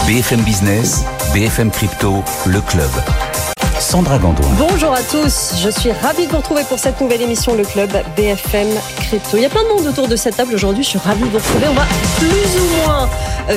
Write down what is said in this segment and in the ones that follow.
BFM Business, BFM Crypto, le club. Sandra Gandoin. Bonjour à tous, je suis ravie de vous retrouver pour cette nouvelle émission, le club BFM Crypto. Il y a plein de monde autour de cette table aujourd'hui, je suis ravie de vous retrouver. On va plus ou moins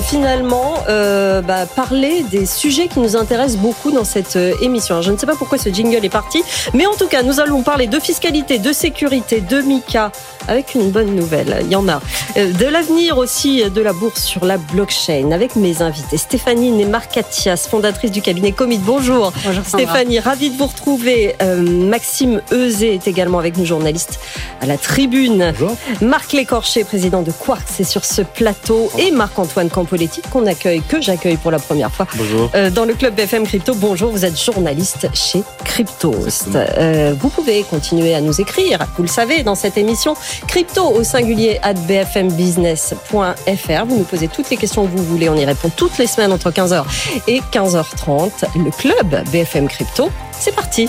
parler des sujets qui nous intéressent beaucoup dans cette émission. Alors, je ne sais pas pourquoi ce jingle est parti, mais en tout cas, nous allons parler de fiscalité, de sécurité, de MiCA, avec une bonne nouvelle, il y en a. De l'avenir aussi de la bourse sur la blockchain, avec mes invités. Stéphanie Nemarkatias, fondatrice du cabinet Comit. Bonjour. Bonjour Sandra. Stéphanie, ravie de vous retrouver. Maxime Euzé est également avec nous, journaliste à la Tribune. Bonjour. Marc Lécorché, président de Quarks, est sur ce plateau. Et Marc-Antoine Campoletti, que j'accueille pour la première fois. Bonjour. Dans le club BFM Crypto. Bonjour, vous êtes journaliste chez Cryptost. Vous pouvez continuer à nous écrire, vous le savez, dans cette émission. Crypto au singulier @bfmbusiness.fr. Vous nous posez toutes les questions que vous voulez. On y répond toutes les semaines entre 15h et 15h30. Le club BFM Crypto, c'est parti.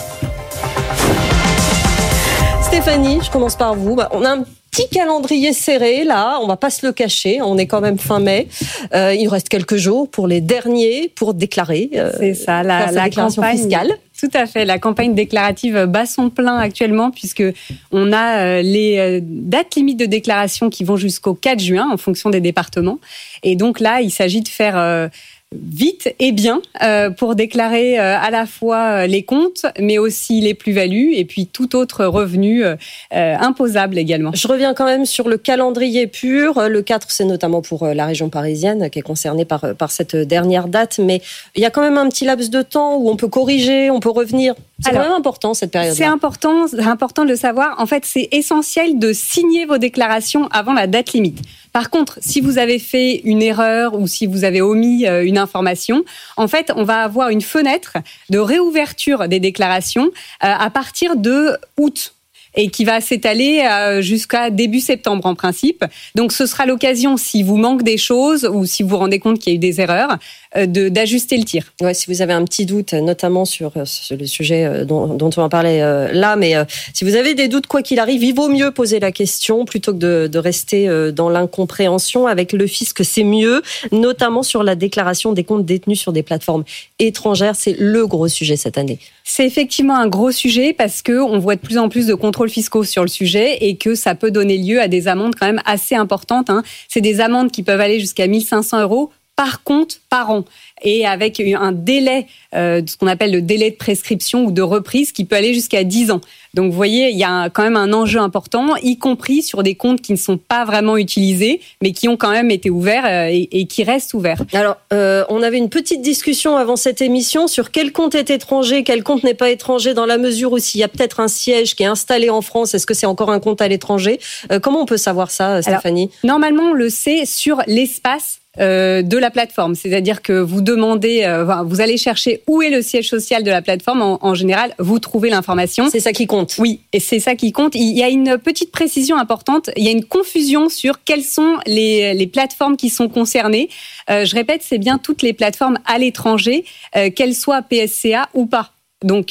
Stéphanie, je commence par vous. On a un petit calendrier serré là, on va pas se le cacher, on est quand même fin mai. Il reste quelques jours pour les derniers pour déclarer. C'est ça, la déclaration campagne fiscale. Tout à fait, la campagne déclarative bat son plein actuellement puisque on a les dates limites de déclaration qui vont jusqu'au 4 juin en fonction des départements. Et donc là, il s'agit de faire vite et bien pour déclarer à la fois les comptes, mais aussi les plus-values et puis tout autre revenu imposable également. Je reviens quand même sur le calendrier pur. Le 4, c'est notamment pour la région parisienne qui est concernée par cette dernière date, mais il y a quand même un petit laps de temps où on peut corriger, on peut revenir. C'est quand même important cette période-là. C'est important de le savoir. En fait, c'est essentiel de signer vos déclarations avant la date limite. Par contre, si vous avez fait une erreur ou si vous avez omis une information, en fait, on va avoir une fenêtre de réouverture des déclarations à partir de août et qui va s'étaler jusqu'à début septembre en principe. Donc, ce sera l'occasion, si vous manque des choses ou si vous vous rendez compte qu'il y a eu des erreurs, d'ajuster le tir. Ouais, si vous avez un petit doute, notamment sur le sujet dont on va parler là, mais si vous avez des doutes, quoi qu'il arrive, il vaut mieux poser la question plutôt que de rester dans l'incompréhension. Avec le fisc, c'est mieux, notamment sur la déclaration des comptes détenus sur des plateformes étrangères. C'est le gros sujet cette année. C'est effectivement un gros sujet parce que on voit de plus en plus de contrôles fiscaux sur le sujet et que ça peut donner lieu à des amendes quand même assez importantes. C'est des amendes qui peuvent aller jusqu'à 1 500 € par compte par an et avec un délai, ce qu'on appelle le délai de prescription ou de reprise qui peut aller jusqu'à 10 ans. Donc vous voyez, il y a quand même un enjeu important, y compris sur des comptes qui ne sont pas vraiment utilisés, mais qui ont quand même été ouverts et qui restent ouverts. Alors, on avait une petite discussion avant cette émission sur quel compte est étranger, quel compte n'est pas étranger, dans la mesure où s'il y a peut-être un siège qui est installé en France, est-ce que c'est encore un compte à l'étranger ? Comment on peut savoir ça, Stéphanie ? Alors, normalement, on le sait sur l'espace de la plateforme, c'est-à-dire que vous demandez, vous allez chercher où est le siège social de la plateforme. En général, vous trouvez l'information. C'est ça qui compte. Oui, et c'est ça qui compte. Il y a une petite précision importante. Il y a une confusion sur quelles sont les plateformes qui sont concernées. Je répète, c'est bien toutes les plateformes à l'étranger, qu'elles soient PSCA ou pas. Donc,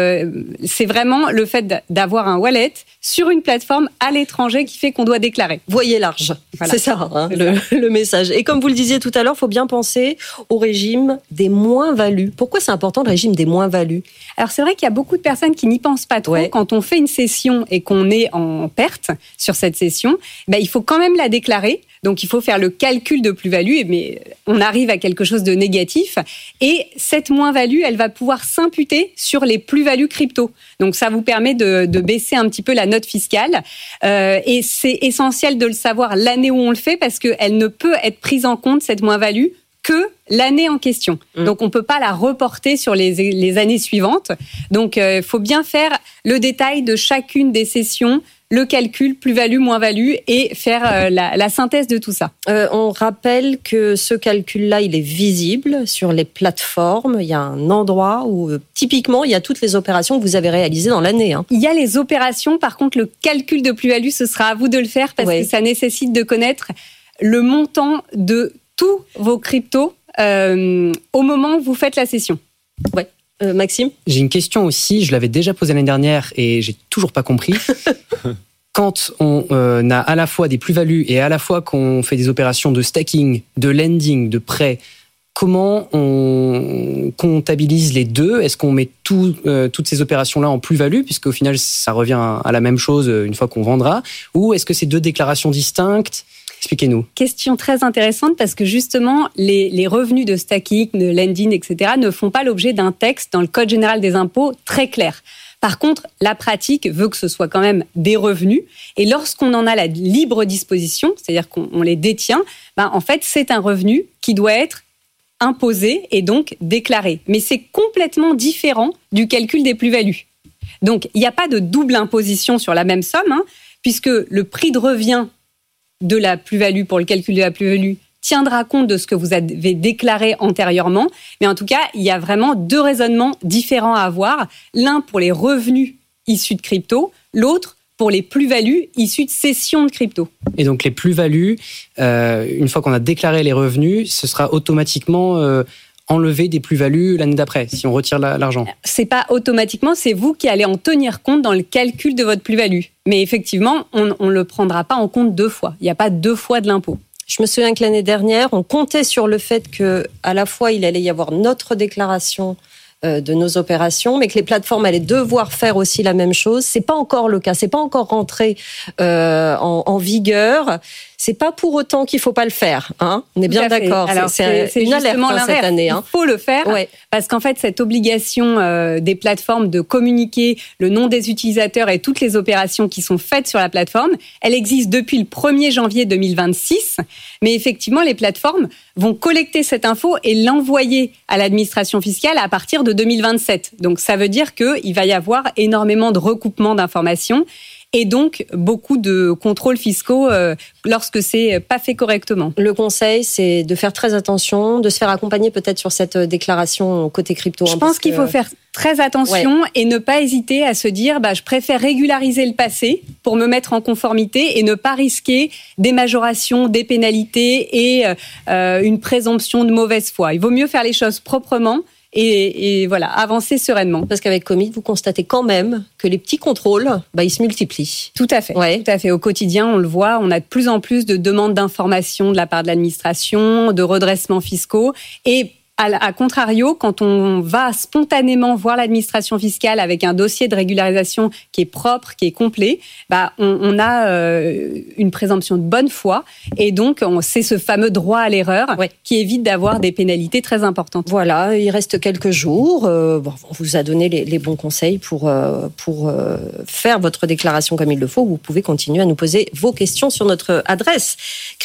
c'est vraiment le fait d'avoir un wallet sur une plateforme à l'étranger qui fait qu'on doit déclarer. Voyez large, voilà. C'est ça, C'est le message. Et comme vous le disiez tout à l'heure, il faut bien penser au régime des moins-values. Pourquoi c'est important le régime des moins-values ? Alors, c'est vrai qu'il y a beaucoup de personnes qui n'y pensent pas trop. Ouais. Quand on fait une session et qu'on est en perte sur cette session, il faut quand même la déclarer. Donc, il faut faire le calcul de plus-value, mais on arrive à quelque chose de négatif. Et cette moins-value, elle va pouvoir s'imputer sur les plus-values crypto. Donc, ça vous permet de baisser un petit peu la note fiscale. Et c'est essentiel de le savoir l'année où on le fait parce qu'elle ne peut être prise en compte, cette moins-value, que l'année en question. Donc, on ne peut pas la reporter sur les années suivantes. Donc, il faut bien faire le détail de chacune des sessions, le calcul, plus-value, moins-value, et faire la synthèse de tout ça. On rappelle que ce calcul-là, il est visible sur les plateformes. Il y a un endroit où, typiquement, il y a toutes les opérations que vous avez réalisées dans l'année. Il y a les opérations. Par contre, le calcul de plus-value, ce sera à vous de le faire parce que ça nécessite de connaître le montant de tous vos cryptos au moment où vous faites la session. Ouais. Maxime ? J'ai une question aussi, je l'avais déjà posée l'année dernière et j'ai toujours pas compris. Quand on a à la fois des plus-values et à la fois qu'on fait des opérations de stacking, de lending, de prêt, comment on comptabilise les deux? Est-ce qu'on met toutes ces opérations-là en plus-value, puisqu'au final, ça revient à la même chose une fois qu'on vendra? Ou est-ce que c'est deux déclarations distinctes? Expliquez-nous. Question très intéressante parce que justement, les revenus de stacking, de lending, etc. ne font pas l'objet d'un texte dans le Code général des impôts très clair. Par contre, la pratique veut que ce soit quand même des revenus. Et lorsqu'on en a la libre disposition, c'est-à-dire qu'on les détient, en fait, c'est un revenu qui doit être imposé et donc déclaré. Mais c'est complètement différent du calcul des plus-values. Donc, il n'y a pas de double imposition sur la même somme, puisque le prix de revient de la plus-value pour le calcul de la plus-value tiendra compte de ce que vous avez déclaré antérieurement. Mais en tout cas, il y a vraiment deux raisonnements différents à avoir. L'un pour les revenus issus de crypto, l'autre pour les plus-values issues de cession de crypto. Et donc les plus-values, une fois qu'on a déclaré les revenus, ce sera automatiquement enlevé des plus-values l'année d'après, si on retire l'argent. C'est pas automatiquement, c'est vous qui allez en tenir compte dans le calcul de votre plus-value. Mais effectivement, on ne le prendra pas en compte deux fois. Il n'y a pas deux fois de l'impôt. Je me souviens que l'année dernière, on comptait sur le fait qu'à la fois, il allait y avoir notre déclaration de nos opérations, mais que les plateformes allaient devoir faire aussi la même chose. C'est pas encore le cas, c'est pas encore rentré en vigueur. C'est pas pour autant qu'il faut pas le faire, On est bien d'accord. Alors, c'est une alerte cette année. Il faut le faire parce qu'en fait, cette obligation des plateformes de communiquer le nom des utilisateurs et toutes les opérations qui sont faites sur la plateforme, elle existe depuis le 1er janvier 2026. Mais effectivement, les plateformes vont collecter cette info et l'envoyer à l'administration fiscale à partir de 2027. Donc, ça veut dire qu'il va y avoir énormément de recoupement d'informations et donc beaucoup de contrôles fiscaux lorsque c'est pas fait correctement. Le conseil, c'est de faire très attention, de se faire accompagner peut-être sur cette déclaration côté crypto. Je pense qu'il faut faire très attention et ne pas hésiter à se dire je préfère régulariser le passé pour me mettre en conformité et ne pas risquer des majorations, des pénalités et une présomption de mauvaise foi. Il vaut mieux faire les choses proprement et voilà, avancer sereinement. Parce qu'avec Commit, vous constatez quand même que les petits contrôles, ils se multiplient. Tout à fait. Tout à fait. Au quotidien, on le voit, on a de plus en plus de demandes d'informations de la part de l'administration, de redressements fiscaux et à contrario, quand on va spontanément voir l'administration fiscale avec un dossier de régularisation qui est propre, qui est complet, on a une présomption de bonne foi et donc c'est ce fameux droit à l'erreur qui évite d'avoir des pénalités très importantes. Voilà, il reste quelques jours. On vous a donné les bons conseils pour faire votre déclaration comme il le faut. Vous pouvez continuer à nous poser vos questions sur notre adresse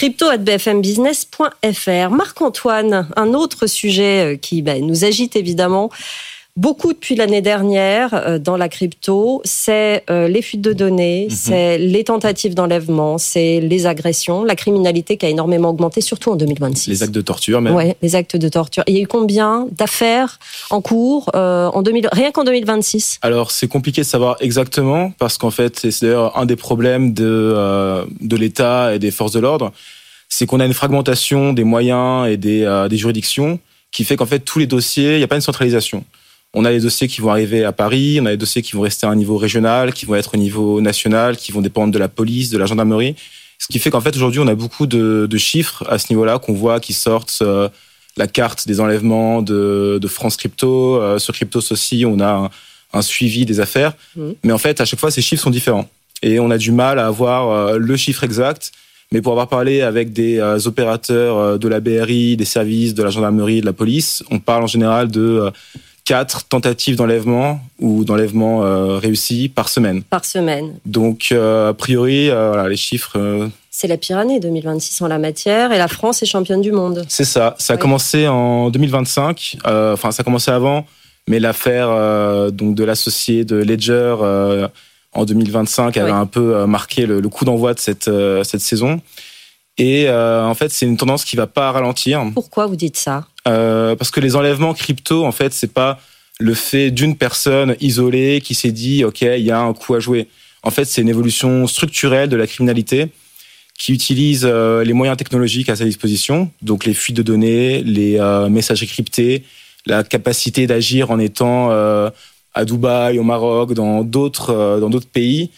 crypto@bfmbusiness.fr. Marc-Antoine, un autre sujet qui nous agite évidemment beaucoup depuis l'année dernière dans la crypto, c'est les fuites de données, c'est les tentatives d'enlèvement, c'est les agressions, la criminalité qui a énormément augmenté, surtout en 2026. Les actes de torture même. Oui, les actes de torture. Il y a eu combien d'affaires en cours rien qu'en 2026 ? Alors, c'est compliqué de savoir exactement, parce qu'en fait, c'est d'ailleurs un des problèmes de l'État et des forces de l'ordre, c'est qu'on a une fragmentation des moyens et des juridictions qui fait qu'en fait, tous les dossiers, il n'y a pas une centralisation. On a des dossiers qui vont arriver à Paris, on a des dossiers qui vont rester à un niveau régional, qui vont être au niveau national, qui vont dépendre de la police, de la gendarmerie. Ce qui fait qu'en fait, aujourd'hui, on a beaucoup de chiffres à ce niveau-là qu'on voit qui sortent. La carte des enlèvements de France Crypto. Sur Cryptos aussi, on a un suivi des affaires. Mais en fait, à chaque fois, ces chiffres sont différents. Et on a du mal à avoir le chiffre exact. Mais pour avoir parlé avec des opérateurs de la BRI, des services, de la gendarmerie, de la police, on parle en général de 4 tentatives d'enlèvement ou d'enlèvement réussis par semaine. Par semaine. Donc, a priori, les chiffres... C'est la pire année 2026 en la matière et la France est championne du monde. C'est ça. Ça a commencé en 2025. Ça a commencé avant, mais l'affaire donc de l'associé de Ledger... en 2025, avait un peu marqué le coup d'envoi de cette saison. Et en fait, c'est une tendance qui va pas ralentir. Pourquoi vous dites ça ? Parce que les enlèvements crypto, en fait, c'est pas le fait d'une personne isolée qui s'est dit « Ok, il y a un coup à jouer ». En fait, c'est une évolution structurelle de la criminalité qui utilise les moyens technologiques à sa disposition, donc les fuites de données, les messages cryptés, la capacité d'agir en étant... à Dubaï, au Maroc, dans d'autres pays.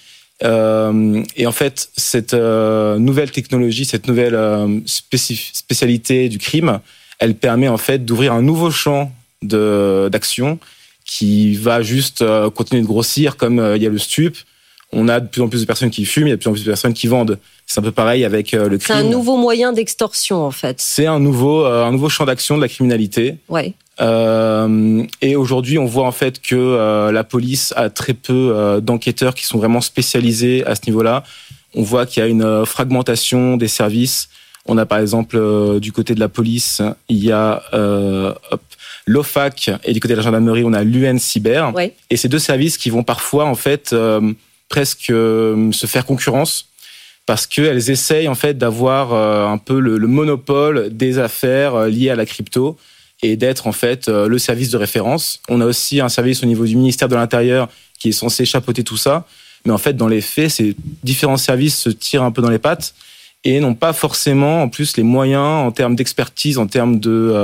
Et en fait, cette nouvelle technologie, cette nouvelle spécialité du crime, elle permet en fait d'ouvrir un nouveau champ d'action qui va juste continuer de grossir, comme il y a le stup. On a de plus en plus de personnes qui fument, il y a de plus en plus de personnes qui vendent. C'est un peu pareil avec le crime. C'est un nouveau moyen d'extorsion, en fait. C'est un nouveau champ d'action de la criminalité. Ouais. Et aujourd'hui, on voit en fait que la police a très peu d'enquêteurs qui sont vraiment spécialisés à ce niveau-là. On voit qu'il y a une fragmentation des services. On a par exemple du côté de la police, il y a l'OFAC, et du côté de la gendarmerie, on a l'UN Cyber. Ouais. Et ces deux services qui vont parfois en fait presque se faire concurrence, parce qu'elles essayent en fait d'avoir un peu le monopole des affaires liées à la crypto et d'être en fait le service de référence. On a aussi un service au niveau du ministère de l'Intérieur qui est censé chapeauter tout ça, mais en fait dans les faits, ces différents services se tirent un peu dans les pattes et n'ont pas forcément en plus les moyens en termes d'expertise, en termes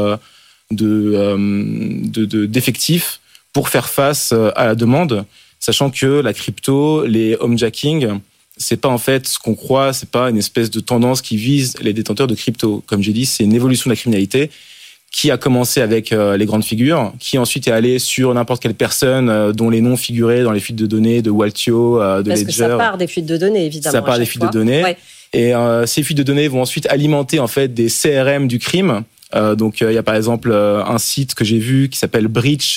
d'effectifs pour faire face à la demande, sachant que la crypto, les homejacking, c'est pas en fait ce qu'on croit, c'est pas une espèce de tendance qui vise les détenteurs de crypto. Comme j'ai dit, c'est une évolution de la criminalité qui a commencé avec les grandes figures, qui ensuite est allée sur n'importe quelle personne dont les noms figuraient dans les fuites de données de Waltio, de Ledger. Parce que ça part des fuites de données, évidemment. Ça part des fuites de données. Ouais. Et ces fuites de données vont ensuite alimenter en fait des CRM du crime. Donc il y a par exemple un site que j'ai vu qui s'appelle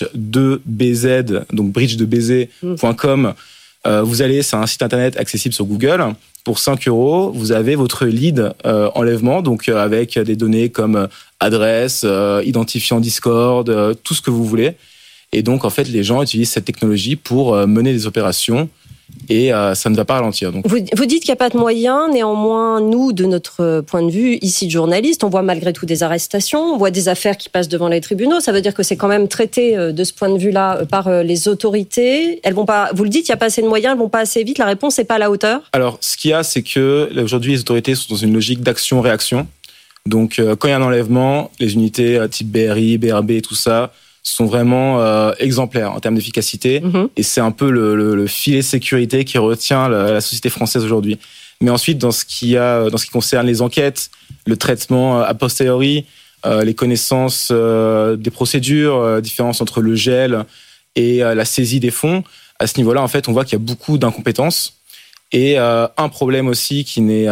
breach2bz, donc breach2bz.com. Vous allez, c'est un site internet accessible sur Google. Pour 5 €, vous avez votre lead enlèvement, donc avec des données comme adresse, identifiant Discord, tout ce que vous voulez. Et donc en fait, les gens utilisent cette technologie pour mener des opérations. Et ça ne va pas ralentir. Donc. Vous dites qu'il n'y a pas de moyens, néanmoins, nous, de notre point de vue, ici de journalistes, on voit malgré tout des arrestations, on voit des affaires qui passent devant les tribunaux. Ça veut dire que c'est quand même traité de ce point de vue-là par les autorités. Elles vont pas. Vous le dites, il n'y a pas assez de moyens, elles vont pas assez vite. La réponse n'est pas à la hauteur. Alors, ce qu'il y a, c'est que aujourd'hui, les autorités sont dans une logique d'action-réaction. Donc, quand il y a un enlèvement, les unités type BRI, BRB, tout ça, sont vraiment exemplaires en termes d'efficacité. Et c'est un peu le filet de sécurité qui retient la société française aujourd'hui. Mais ensuite, dans ce qui concerne les enquêtes, le traitement a posteriori, les connaissances des procédures, différence entre le gel et la saisie des fonds, à ce niveau-là, en fait, on voit qu'il y a beaucoup d'incompétences. Et un problème aussi qui n'est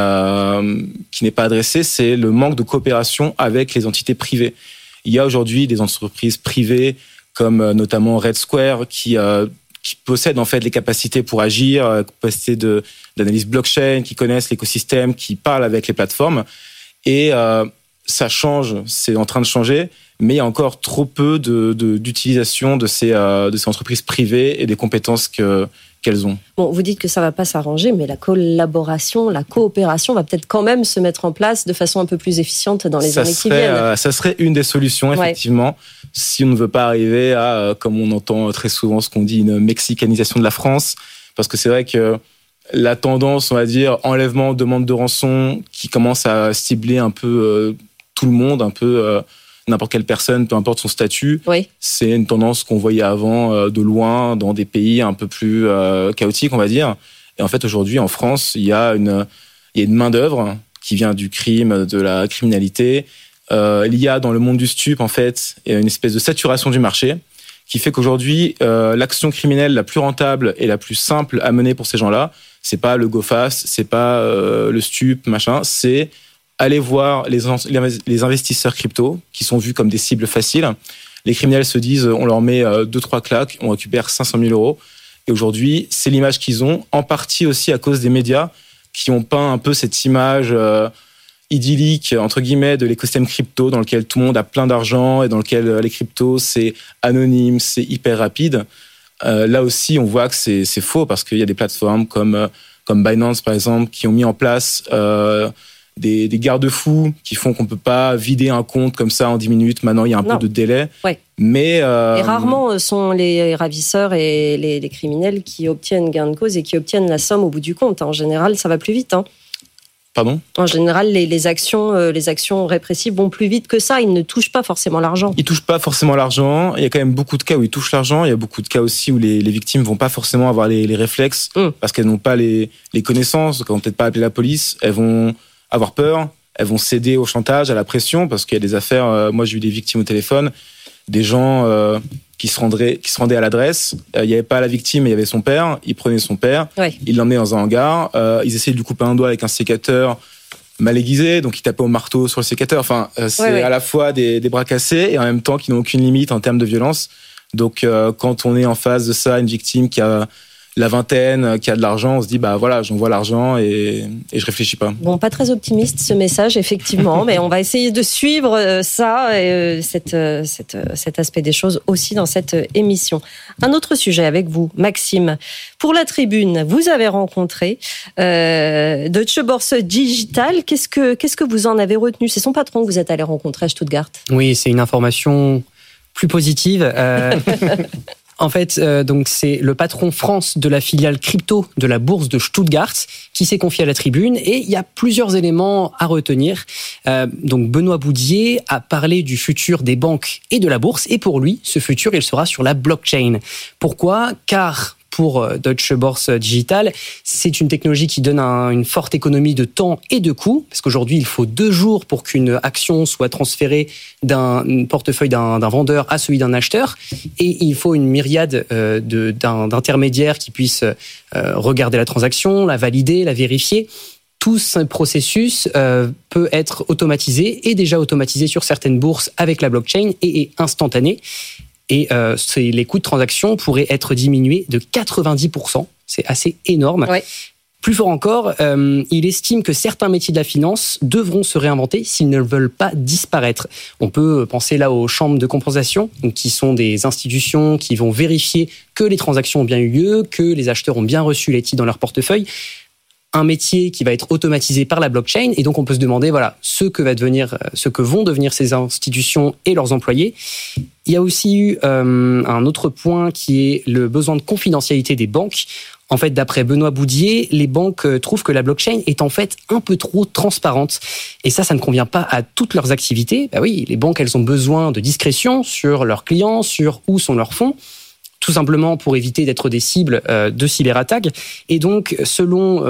pas adressé, c'est le manque de coopération avec les entités privées. Il y a aujourd'hui des entreprises privées comme notamment Red Square qui possèdent en fait les capacités pour agir, capacités d'analyse blockchain, qui connaissent l'écosystème, qui parlent avec les plateformes. Et ça change, c'est en train de changer, mais il y a encore trop peu d'utilisation de ces entreprises privées et des compétences qu'elles ont. Bon, vous dites que ça ne va pas s'arranger, mais la collaboration, la coopération va peut-être quand même se mettre en place de façon un peu plus efficiente dans les années qui viennent. Ça serait une des solutions, effectivement, si on ne veut pas arriver à, comme on entend très souvent ce qu'on dit, une mexicanisation de la France, parce que c'est vrai que la tendance, on va dire, enlèvement, demande de rançon, qui commence à cibler un peu tout le monde, un peu n'importe quelle personne, peu importe son statut. Oui. C'est une tendance qu'on voyait avant de loin dans des pays un peu plus chaotiques, on va dire. Et en fait, aujourd'hui, en France, il y a une main-d'œuvre qui vient du crime, de la criminalité. Il y a dans le monde du stup, en fait, une espèce de saturation du marché qui fait qu'aujourd'hui, l'action criminelle la plus rentable et la plus simple à mener pour ces gens-là, c'est pas le go fast, c'est pas le stup, machin, c'est aller voir les investisseurs crypto qui sont vus comme des cibles faciles. Les criminels se disent, on leur met 2-3 claques, on récupère 500 000 €. Et aujourd'hui, c'est l'image qu'ils ont, en partie aussi à cause des médias qui ont peint un peu cette image idyllique, entre guillemets, de l'écosystème crypto dans lequel tout le monde a plein d'argent et dans lequel les cryptos, c'est anonyme, c'est hyper rapide. Là aussi, on voit que c'est faux parce qu'il y a des plateformes comme Binance, par exemple, qui ont mis en place des garde-fous qui font qu'on peut pas vider un compte comme ça en 10 minutes. Maintenant, il y a un peu de délai. Ouais. Mais et rarement sont les ravisseurs et les criminels qui obtiennent gain de cause et qui obtiennent la somme au bout du compte. En général, ça va plus vite. Pardon ? En général, les actions répressives vont plus vite que ça. Ils ne touchent pas forcément l'argent. Ils touchent pas forcément l'argent. Il y a quand même beaucoup de cas où ils touchent l'argent. Il y a beaucoup de cas aussi où les victimes vont pas forcément avoir les réflexes parce qu'elles n'ont pas les connaissances. Elles vont peut-être pas appeler la police. Elles vont avoir peur, elles vont céder au chantage, à la pression, parce qu'il y a des affaires. Moi, j'ai eu des victimes au téléphone, des gens qui se rendaient à l'adresse. Il n'y avait pas la victime, mais il y avait son père. Ils prenaient son père, ils l'emmenaient dans un hangar. Ils essayaient de lui couper un doigt avec un sécateur mal aiguisé, donc ils tapaient au marteau sur le sécateur. Enfin, c'est à la fois des bras cassés et en même temps qui n'ont aucune limite en termes de violence. Donc, quand on est en face de ça, une victime qui a la vingtaine, qui a de l'argent, on se dit, bah voilà, j'envoie l'argent et je réfléchis pas. Bon, pas très optimiste ce message, effectivement, mais on va essayer de suivre ça et cet aspect des choses aussi dans cette émission. Un autre sujet avec vous, Maxime. Pour la Tribune, vous avez rencontré Deutsche Börse Digital. Qu'est-ce que vous en avez retenu? C'est son patron que vous êtes allé rencontrer à Stuttgart. Oui, c'est une information plus positive. En fait, donc c'est le patron France de la filiale crypto de la bourse de Stuttgart qui s'est confié à la Tribune, et il y a plusieurs éléments à retenir. Donc Benoît Boudier a parlé du futur des banques et de la bourse, et pour lui, ce futur, il sera sur la blockchain. Pourquoi ? Car pour Deutsche Börse Digital, c'est une technologie qui donne une forte économie de temps et de coûts, parce qu'aujourd'hui, il faut 2 jours pour qu'une action soit transférée d'un portefeuille d'un vendeur à celui d'un acheteur, et il faut une myriade d'intermédiaires qui puissent regarder la transaction, la valider, la vérifier. Tout ce processus peut être automatisé, et déjà automatisé sur certaines bourses avec la blockchain, et est instantané. Et les coûts de transaction pourraient être diminués de 90%. C'est assez énorme. Ouais. Plus fort encore, il estime que certains métiers de la finance devront se réinventer s'ils ne veulent pas disparaître. On peut penser là aux chambres de compensation, qui sont des institutions qui vont vérifier que les transactions ont bien eu lieu, que les acheteurs ont bien reçu les titres dans leur portefeuille. Un métier qui va être automatisé par la blockchain, et donc on peut se demander ce que vont devenir ces institutions et leurs employés. Il y a aussi eu un autre point qui est le besoin de confidentialité des banques. En fait, d'après Benoît Boudier, les banques trouvent que la blockchain est en fait un peu trop transparente. Et ça ne convient pas à toutes leurs activités. Bah oui, les banques, elles ont besoin de discrétion sur leurs clients, sur où sont leurs fonds, tout simplement pour éviter d'être des cibles de cyberattaques. Et donc, selon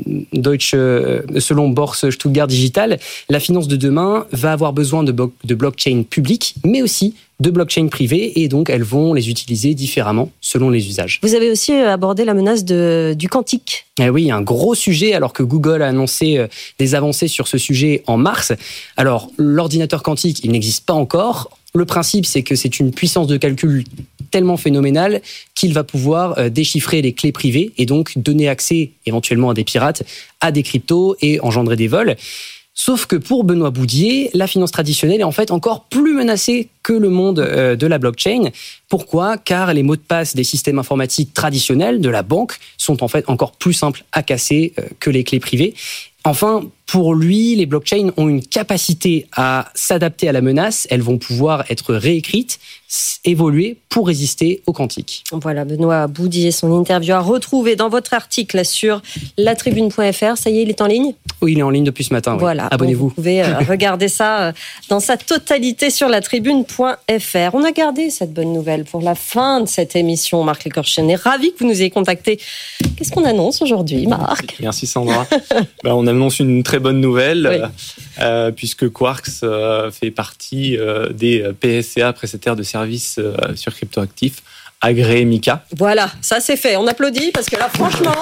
Börse Stuttgart Digital, la finance de demain va avoir besoin de blockchain publiques, mais aussi de blockchain privées, et donc elles vont les utiliser différemment selon les usages. Vous avez aussi abordé la menace du quantique. Eh oui, un gros sujet, alors que Google a annoncé des avancées sur ce sujet en mars. Alors, l'ordinateur quantique, il n'existe pas encore. Le principe, c'est que c'est une puissance de calcul tellement phénoménale qu'il va pouvoir déchiffrer les clés privées et donc donner accès éventuellement à des pirates, à des cryptos, et engendrer des vols. Sauf que pour Benoît Boudier, la finance traditionnelle est en fait encore plus menacée que le monde de la blockchain. Pourquoi ? Car les mots de passe des systèmes informatiques traditionnels de la banque sont en fait encore plus simples à casser que les clés privées. Enfin, pour lui, les blockchains ont une capacité à s'adapter à la menace. Elles vont pouvoir être réécrites, évoluer pour résister au quantique. Voilà, Benoît Boudier, son interview à retrouver dans votre article sur latribune.fr. Ça y est, il est en ligne ? Oui, il est en ligne depuis ce matin. Voilà, oui. Abonnez-vous. Vous pouvez regarder ça dans sa totalité sur latribune.fr. On a gardé cette bonne nouvelle pour la fin de cette émission. Marc Lécorchen est ravi que vous nous ayez contactés. Qu'est-ce qu'on annonce aujourd'hui, Marc ? Merci Sandra. On annonce une très bonne nouvelle, puisque Quarks fait partie des PSCA, prestataires de services sur cryptoactifs, agréés MiCA. Voilà, ça c'est fait. On applaudit parce que là, franchement...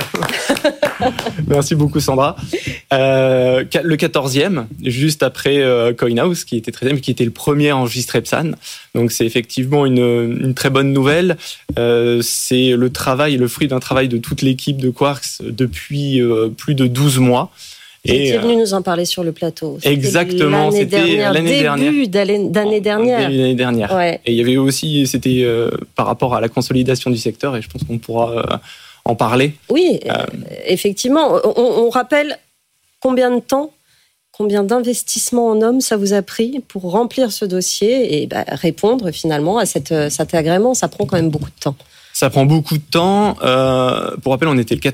Merci beaucoup Sandra. Le 14e, juste après CoinHouse, qui était 13e, qui était le premier à enregistrer PSAN. Donc c'est effectivement une très bonne nouvelle. C'est le fruit d'un travail de toute l'équipe de Quarks depuis plus de 12 mois. Vous étiez venu nous en parler sur le plateau. Exactement, c'était l'année dernière. Début d'année dernière. Début d'année dernière. Ouais. Et il y avait aussi, c'était par rapport à la consolidation du secteur, et je pense qu'on pourra en parler. Oui, effectivement. On rappelle combien de temps, combien d'investissements en hommes ça vous a pris pour remplir ce dossier et répondre finalement à cet agrément. Ça prend quand même beaucoup de temps. Ça prend beaucoup de temps. Pour rappel, on était le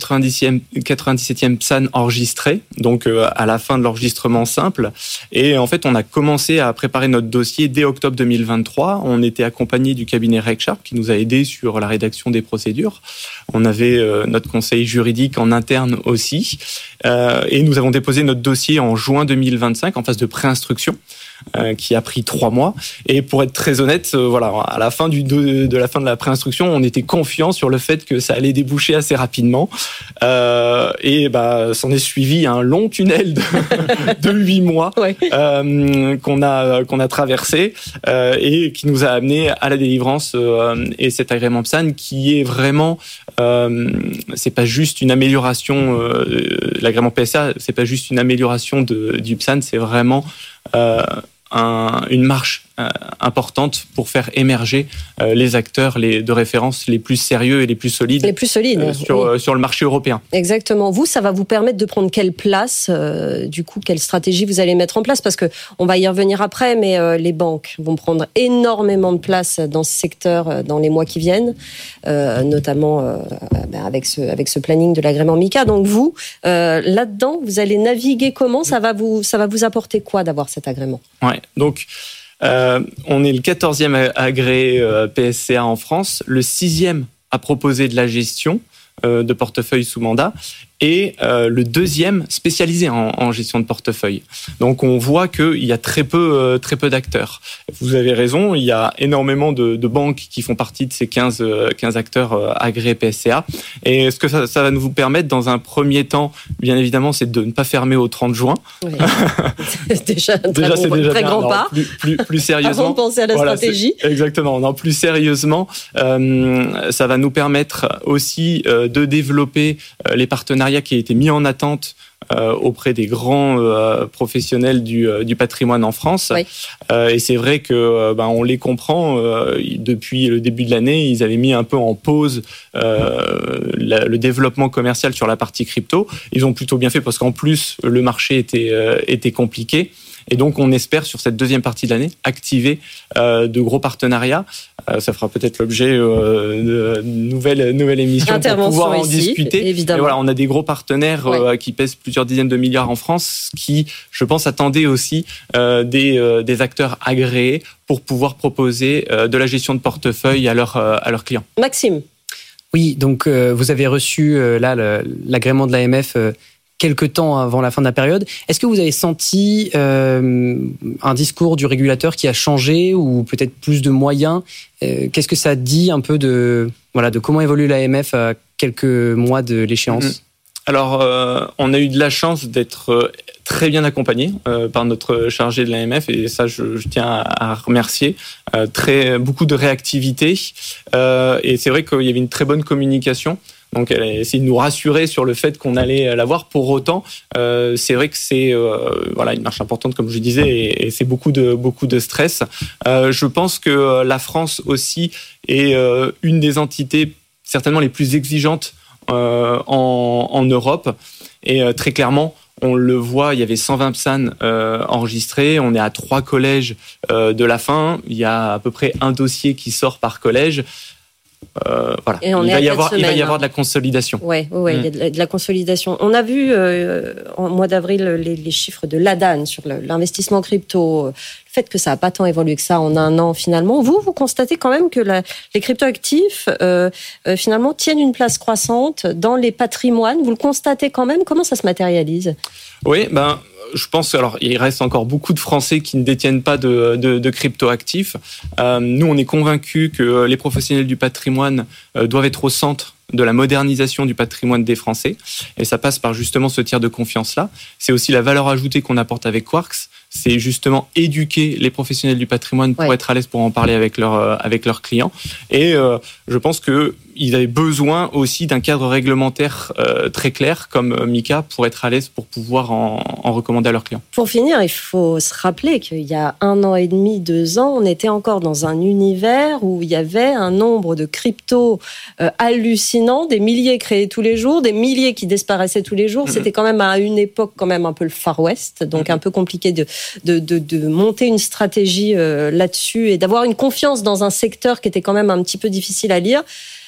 97e PSAN enregistré, donc à la fin de l'enregistrement simple. Et en fait, on a commencé à préparer notre dossier dès octobre 2023. On était accompagné du cabinet RegSharp qui nous a aidés sur la rédaction des procédures. On avait notre conseil juridique en interne aussi. Et nous avons déposé notre dossier en juin 2025 en phase de préinstruction. Qui a pris 3 mois. Et pour être très honnête, voilà, à la fin de la fin de la préinstruction, on était confiant sur le fait que ça allait déboucher assez rapidement. Et s'en est suivi un long tunnel de 8 mois qu'on a traversé et qui nous a amené à la délivrance et cet agrément PSAN qui est vraiment c'est pas juste une amélioration l'agrément PSA, c'est pas juste une amélioration du PSAN, c'est vraiment une marche importante pour faire émerger les acteurs de référence les plus sérieux et les plus solides, sur le marché européen. Exactement. Vous, ça va vous permettre de prendre quelle place, du coup, quelle stratégie vous allez mettre en place? Parce que on va y revenir après, mais les banques vont prendre énormément de place dans ce secteur dans les mois qui viennent, notamment avec ce planning de l'agrément MiCA. Donc vous, là-dedans, vous allez naviguer comment? Ça va vous apporter quoi d'avoir cet agrément? Ouais. Donc on est le 14e agréé PSCA en France, le 6e à proposer de la gestion de portefeuille sous mandat et le 2e spécialisé en gestion de portefeuille. Donc on voit qu'il y a très peu d'acteurs. Vous avez raison, il y a énormément de banques qui font partie de ces 15 acteurs agréés PSCA. Et ce que ça va nous permettre dans un premier temps, bien évidemment, c'est de ne pas fermer au 30 juin. Oui. C'est déjà un très grand pas. Plus sérieusement. Avant de penser à la stratégie. Exactement. Non, plus sérieusement, ça va nous permettre aussi de développer les partenariats qui a été mis en attente auprès des grands professionnels du patrimoine en France. Oui. Et c'est vrai que on les comprend. Depuis le début de l'année, ils avaient mis un peu en pause le développement commercial sur la partie crypto. Ils ont plutôt bien fait parce qu'en plus le marché était compliqué. Et donc, on espère, sur cette deuxième partie de l'année, activer de gros partenariats. Ça fera peut-être l'objet d'une nouvelle émission pour pouvoir en discuter. Évidemment. Et voilà, on a des gros partenaires qui pèsent plusieurs dizaines de milliards en France qui, je pense, attendaient aussi des acteurs agréés pour pouvoir proposer de la gestion de portefeuille à leurs clients. Maxime. Oui, donc vous avez reçu l'agrément de l'AMF quelques temps avant la fin de la période. Est-ce que vous avez senti un discours du régulateur qui a changé ou peut-être plus de moyens? Qu'est-ce que ça dit un peu de comment évolue l'AMF à quelques mois de l'échéance? Alors, on a eu de la chance d'être très bien accompagné par notre chargé de l'AMF et ça, je tiens à remercier. Beaucoup de réactivité et c'est vrai qu'il y avait une très bonne communication. Donc, elle a essayé de nous rassurer sur le fait qu'on allait l'avoir. Pour autant, c'est vrai que c'est une marche importante, comme je disais, et c'est beaucoup de stress. Je pense que la France aussi est une des entités certainement les plus exigeantes en Europe. Et très clairement, on le voit, il y avait 120 PSAN enregistrés. On est à 3 collèges de la fin. Il y a à peu près un dossier qui sort par collège. Et il va y avoir de la consolidation. Oui, il y a de la consolidation. On a vu en mois d'avril les chiffres de l'ADAN sur l'investissement crypto, le fait que ça n'a pas tant évolué que ça en un an finalement. Vous constatez quand même que les cryptoactifs finalement tiennent une place croissante dans les patrimoines. Vous le constatez quand même? Comment ça se matérialise? Oui, je pense, alors il reste encore beaucoup de Français qui ne détiennent pas de cryptoactifs. Nous, on est convaincus que les professionnels du patrimoine doivent être au centre de la modernisation du patrimoine des Français. Et ça passe par justement ce tiers de confiance-là. C'est aussi la valeur ajoutée qu'on apporte avec Quarks. C'est justement éduquer les professionnels du patrimoine pour être à l'aise pour en parler avec leurs clients. Et je pense qu'ils avaient besoin aussi d'un cadre réglementaire très clair comme MiCA pour être à l'aise pour pouvoir en recommander à leurs clients. Pour finir, il faut se rappeler qu'il y a 1 an et demi, 2 ans, on était encore dans un univers où il y avait un nombre de cryptos hallucinant, des milliers créés tous les jours, des milliers qui disparaissaient tous les jours. C'était quand même à une époque quand même un peu le Far West, donc un peu compliqué de monter une stratégie là-dessus et d'avoir une confiance dans un secteur qui était quand même un petit peu difficile à lire.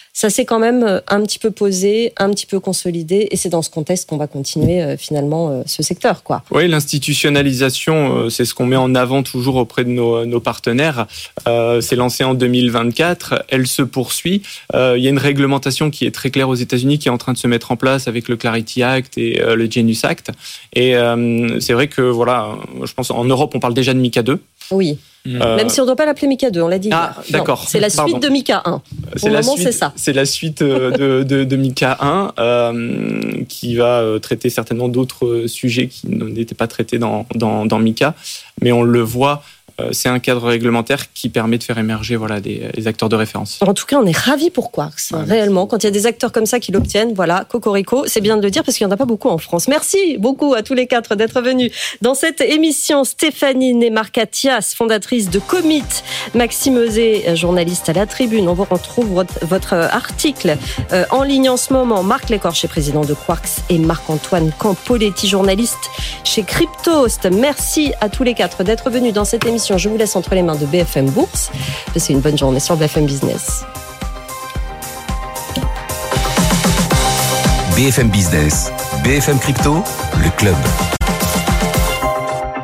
ça s'est quand même un petit peu posé, un petit peu consolidé, et c'est dans ce contexte qu'on va continuer finalement ce secteur, quoi. Oui, l'institutionnalisation, c'est ce qu'on met en avant toujours auprès de nos partenaires. C'est lancé en 2024, elle se poursuit. Il y a une réglementation qui est très claire aux États-Unis, qui est en train de se mettre en place avec le Clarity Act et le Genius Act. Et c'est vrai que voilà, je pense en Europe, on parle déjà de MiCA 2. Oui. Même si on ne doit pas l'appeler MiCA 2, on l'a dit. Ah, hier. d'accord. Non, c'est la suite de MiCA 1. Pour le moment, c'est ça. C'est la suite de MiCA 1 qui va traiter certainement d'autres sujets qui n'étaient pas traités dans MiCA. Mais on le voit, c'est un cadre réglementaire qui permet de faire émerger les acteurs de référence. En tout cas, on est ravis pour Quarks, réellement. Quand il y a des acteurs comme ça qui l'obtiennent, voilà, cocorico, c'est bien de le dire parce qu'il n'y en a pas beaucoup en France. Merci beaucoup à tous les 4 d'être venus dans cette émission. Stéphanie Nemarkatias, fondatrice de Commit, Maxime Euzet, journaliste à La Tribune. On vous retrouve votre article en ligne en ce moment. Marc Lécorché, président de Quarks, et Marc-Antoine Campoletti, journaliste chez Cryptost. Merci à tous les 4 d'être venus dans cette émission. Je vous laisse entre les mains de BFM Bourse. Passez une bonne journée sur BFM Business. BFM Business, BFM Crypto, le club.